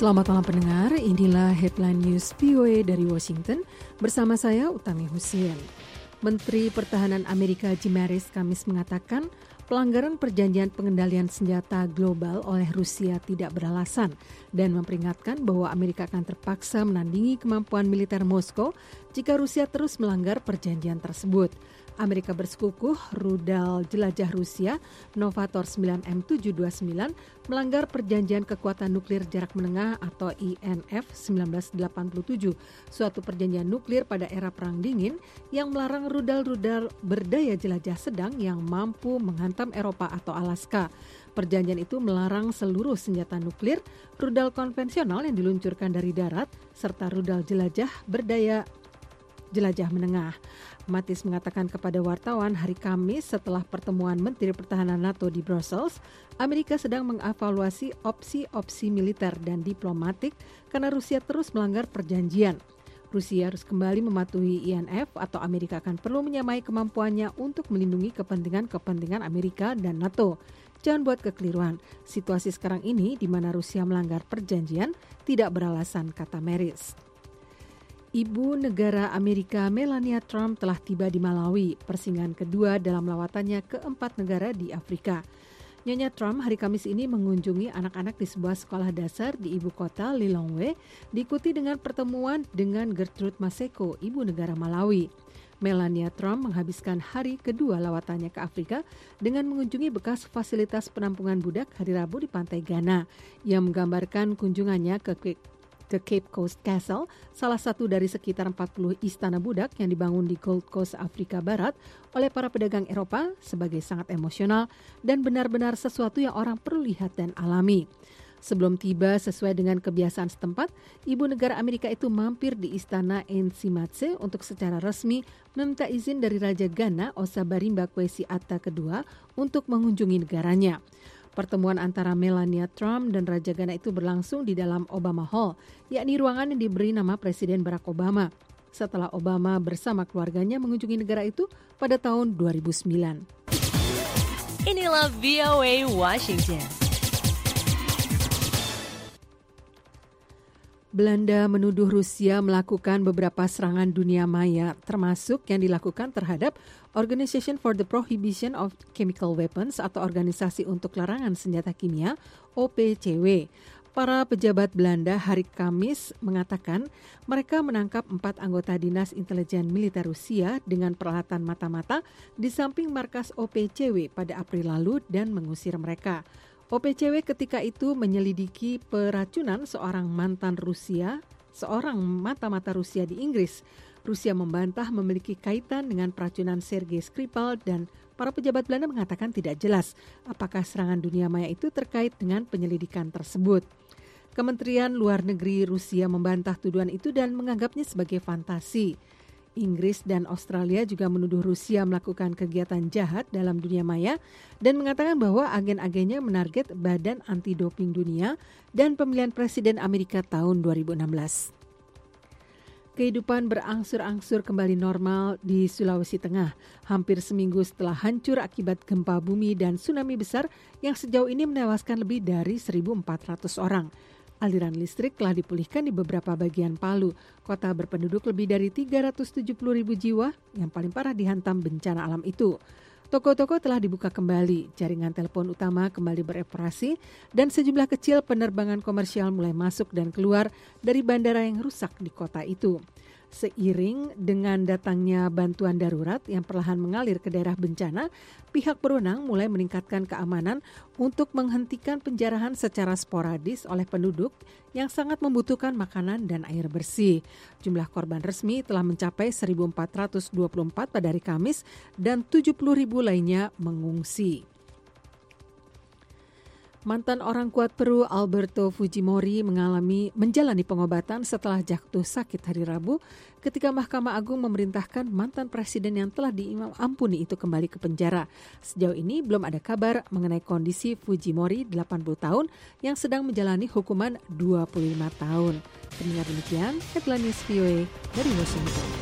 Selamat malam pendengar, inilah Headline News VOA dari Washington bersama saya Utami Husin. Menteri Pertahanan Amerika Jim Mattis Kamis mengatakan pelanggaran perjanjian pengendalian senjata global oleh Rusia tidak beralasan dan memperingatkan bahwa Amerika akan terpaksa menandingi kemampuan militer Moskow jika Rusia terus melanggar perjanjian tersebut. Amerika bersikukuh rudal jelajah Rusia Novator 9M729 melanggar perjanjian kekuatan nuklir jarak menengah atau INF 1987, suatu perjanjian nuklir pada era Perang Dingin yang melarang rudal-rudal berdaya jelajah sedang yang mampu menghantam Eropa atau Alaska. Perjanjian itu melarang seluruh senjata nuklir, rudal konvensional yang diluncurkan dari darat, serta rudal jelajah berdaya jelajah menengah. Mattis mengatakan kepada wartawan hari Kamis setelah pertemuan Menteri Pertahanan NATO di Brussels, Amerika sedang mengevaluasi opsi-opsi militer dan diplomatik karena Rusia terus melanggar perjanjian. Rusia harus kembali mematuhi INF atau Amerika akan perlu menyamai kemampuannya untuk melindungi kepentingan Amerika dan NATO. Jangan buat kekeliruan, situasi sekarang ini di mana Rusia melanggar perjanjian tidak beralasan, kata Mattis. Ibu negara Amerika Melania Trump telah tiba di Malawi, persinggahan kedua dalam lawatannya ke 4 negara di Afrika. Nyonya Trump hari Kamis ini mengunjungi anak-anak di sebuah sekolah dasar di ibu kota Lilongwe, diikuti dengan pertemuan dengan Gertrude Maseko, ibu negara Malawi. Melania Trump menghabiskan hari kedua lawatannya ke Afrika dengan mengunjungi bekas fasilitas penampungan budak hari Rabu di pantai Ghana, yang menggambarkan kunjungannya ke Cape Coast Castle, salah satu dari sekitar 40 istana budak yang dibangun di Gold Coast, Afrika Barat oleh para pedagang Eropa sebagai sangat emosional dan benar-benar sesuatu yang orang perlu lihat dan alami. Sebelum tiba sesuai dengan kebiasaan setempat, ibu negara Amerika itu mampir di istana Nsimatse untuk secara resmi meminta izin dari Raja Ghana Osabarimba Kwesi Atta II untuk mengunjungi negaranya. Pertemuan antara Melania Trump dan Raja Ghana itu berlangsung di dalam Obama Hall, yakni ruangan yang diberi nama Presiden Barack Obama, setelah Obama bersama keluarganya mengunjungi negara itu pada tahun 2009. Inilah VOA Washington. Belanda menuduh Rusia melakukan beberapa serangan dunia maya, termasuk yang dilakukan terhadap Organization for the Prohibition of Chemical Weapons atau Organisasi untuk Larangan Senjata Kimia, OPCW. Para pejabat Belanda hari Kamis mengatakan mereka menangkap 4 anggota dinas intelijen militer Rusia dengan peralatan mata-mata di samping markas OPCW pada April lalu dan mengusir mereka. OPCW ketika itu menyelidiki peracunan seorang mata-mata Rusia di Inggris. Rusia membantah memiliki kaitan dengan peracunan Sergei Skripal dan para pejabat Belanda mengatakan tidak jelas apakah serangan dunia maya itu terkait dengan penyelidikan tersebut. Kementerian Luar Negeri Rusia membantah tuduhan itu dan menganggapnya sebagai fantasi. Inggris dan Australia juga menuduh Rusia melakukan kegiatan jahat dalam dunia maya dan mengatakan bahwa agen-agennya menarget Badan Anti-Doping Dunia dan pemilihan Presiden Amerika tahun 2016. Kehidupan berangsur-angsur kembali normal di Sulawesi Tengah, hampir seminggu setelah hancur akibat gempa bumi dan tsunami besar yang sejauh ini menewaskan lebih dari 1.400 orang. Aliran listrik telah dipulihkan di beberapa bagian Palu, kota berpenduduk lebih dari 370.000 jiwa yang paling parah dihantam bencana alam itu. Toko-toko telah dibuka kembali, jaringan telepon utama kembali beroperasi, dan sejumlah kecil penerbangan komersial mulai masuk dan keluar dari bandara yang rusak di kota itu. Seiring dengan datangnya bantuan darurat yang perlahan mengalir ke daerah bencana, pihak berwenang mulai meningkatkan keamanan untuk menghentikan penjarahan secara sporadis oleh penduduk yang sangat membutuhkan makanan dan air bersih. Jumlah korban resmi telah mencapai 1.424 pada hari Kamis dan 70.000 lainnya mengungsi. Mantan orang kuat Peru Alberto Fujimori menjalani pengobatan setelah jatuh sakit hari Rabu ketika Mahkamah Agung memerintahkan mantan presiden yang telah diampuni itu kembali ke penjara. Sejauh ini belum ada kabar mengenai kondisi Fujimori 80 tahun yang sedang menjalani hukuman 25 tahun. Pendengar demikian, Headline News VOA dari Washington.